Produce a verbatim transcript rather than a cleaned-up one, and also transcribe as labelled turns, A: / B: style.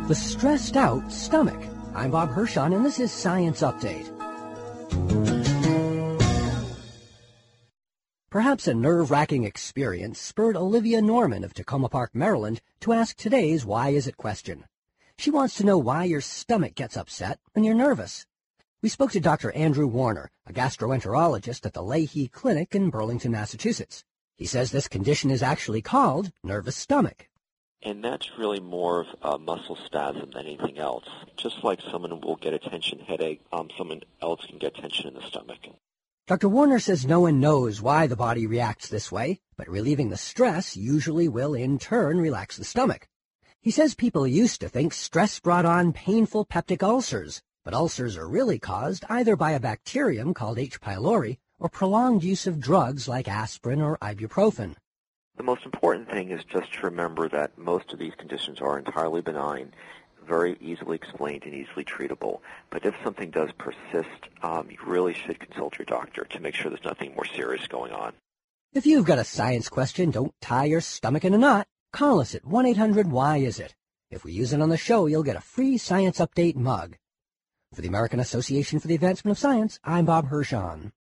A: The stressed out stomach. I'm Bob Hirschon, and this is Science Update. Perhaps a nerve-wracking experience spurred Olivia Norman of Tacoma Park, Maryland, to ask today's Why Is It question. She wants to know why your stomach gets upset when you're nervous. We spoke to Doctor Andrew Warner, a gastroenterologist at the Lahey Clinic in Burlington, Massachusetts. He says this condition is actually called nervous stomach.
B: And that's really more of a muscle spasm than anything else. Just like someone will get a tension headache, um, someone else can get tension in the stomach.
A: Doctor Warner says no one knows why the body reacts this way, but relieving the stress usually will in turn relax the stomach. He says people used to think stress brought on painful peptic ulcers, but ulcers are really caused either by a bacterium called H. pylori or prolonged use of drugs like aspirin or ibuprofen.
B: The most important thing is just to remember that most of these conditions are entirely benign, very easily explained and easily treatable. But if something does persist, um, you really should consult your doctor to make sure there's nothing more serious going on.
A: If you've got a science question, don't tie your stomach in a knot. Call us at one eight hundred why is it. If we use it on the show, you'll get a free Science Update mug. For the American Association for the Advancement of Science, I'm Bob Hirschon.